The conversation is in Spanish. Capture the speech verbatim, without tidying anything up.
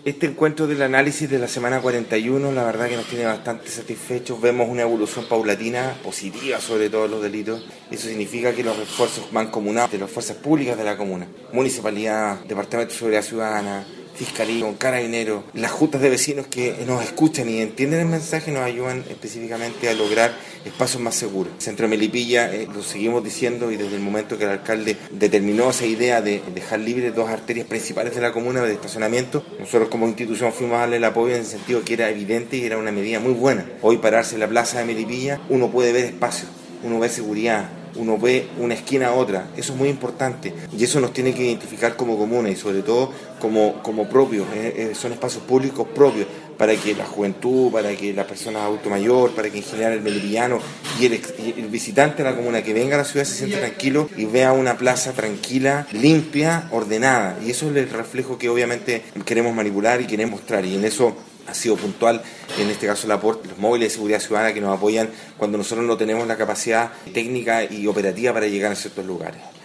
Este encuentro del análisis de la semana cuarenta y uno, la verdad que nos tiene bastante satisfechos. Vemos una evolución paulatina, positiva sobre todos los delitos. Eso significa que los esfuerzos mancomunados de las fuerzas públicas de la comuna, municipalidad, departamento de seguridad ciudadana, fiscalía, carabineros, las juntas de vecinos que nos escuchan y entienden el mensaje nos ayudan específicamente a lograr espacios más seguros. Centro de Melipilla, eh, lo seguimos diciendo, y desde el momento que el alcalde determinó esa idea de dejar libres dos arterias principales de la comuna de estacionamiento, nosotros como institución fuimos a darle el apoyo en el sentido que era evidente y era una medida muy buena. Hoy pararse en la plaza de Melipilla, uno puede ver espacios, uno ve seguridad, uno ve una esquina a otra. Eso es muy importante y eso nos tiene que identificar como comuna y sobre todo como, como propios, eh, eh, son espacios públicos propios para que la juventud, para que la persona adulto mayor, para que en general el melipillano y el, y el visitante de la comuna que venga a la ciudad se sienta tranquilo y vea una plaza tranquila, limpia, ordenada, y eso es el reflejo que obviamente queremos manipular y queremos mostrar, y en eso ha sido puntual, en este caso el aporte, los móviles de seguridad ciudadana que nos apoyan cuando nosotros no tenemos la capacidad técnica y operativa para llegar a ciertos lugares.